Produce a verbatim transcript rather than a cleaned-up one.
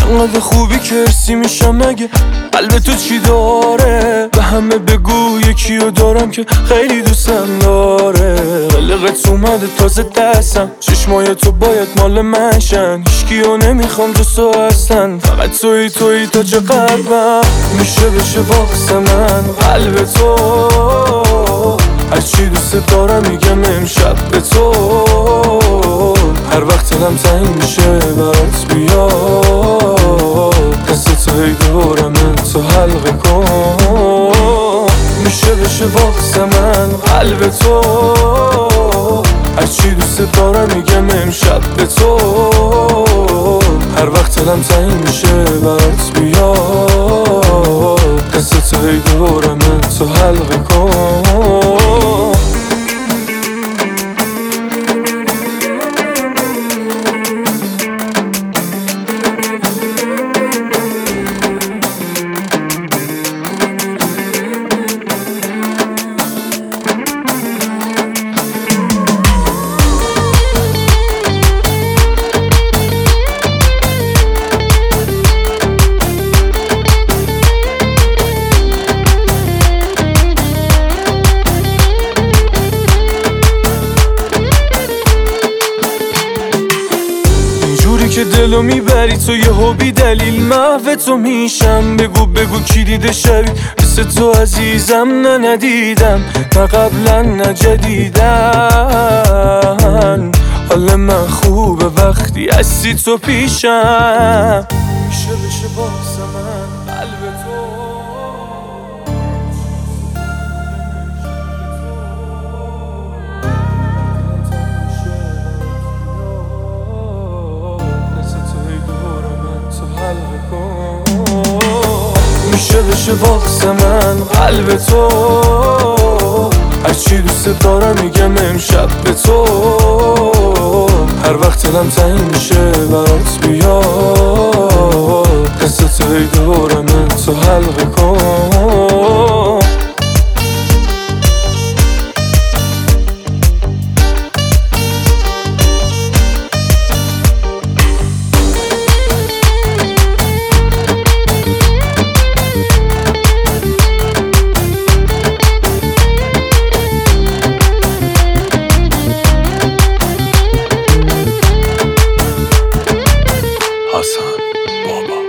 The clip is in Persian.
انقدر خوبی که ارسی میشم مگه قلب تو چی داره؟ به همه بگو یکیو دارم که خیلی دوستم داره. قلقت اومده تازه دستم، چشمای تو باید مال من شن. هیچکیو نمیخوام جز تو هستن، فقط توی توی تا چه قلبم میشه بشه واسه من قلب تو. هرچی دوست دارم میگم امشب به تو. هر وقت دلم تنگ میشه برات بیا، دست تو هی دورمه تو حلقه کن. میشه بشه واسه من قلب تو. هرچی دوست دارم میگم امشب به تو. هر وقت دلم تنگ میشه برات بیا، دست تو هی دورمه تو حلقه کن. که دلو میبری تو یه بی دلیل محو تو میشم. بگو بگو کی دیده شبی مثل تو عزیزم؟ نه ندیدم، نه قبلا نه جدیدن. حال من خوبه وقتی هستی تو پیشم. میشه بشه واسه من قلب تو. میشه بشه واسه من قلب تو. هرچی دوست دارم میگم امشب به تو. هر وقت دلم تنگ میشه برات بیا، دست تو هی دورمه تو حلقه کن. حسن بابا.